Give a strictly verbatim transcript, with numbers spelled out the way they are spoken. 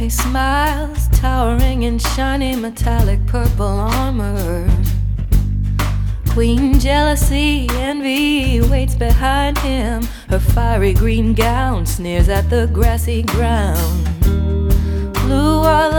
he smiles, towering in shiny metallic purple armor. Queen jealousy, envy waits behind him. Her fiery green gown sneers at the grassy ground. Blue are the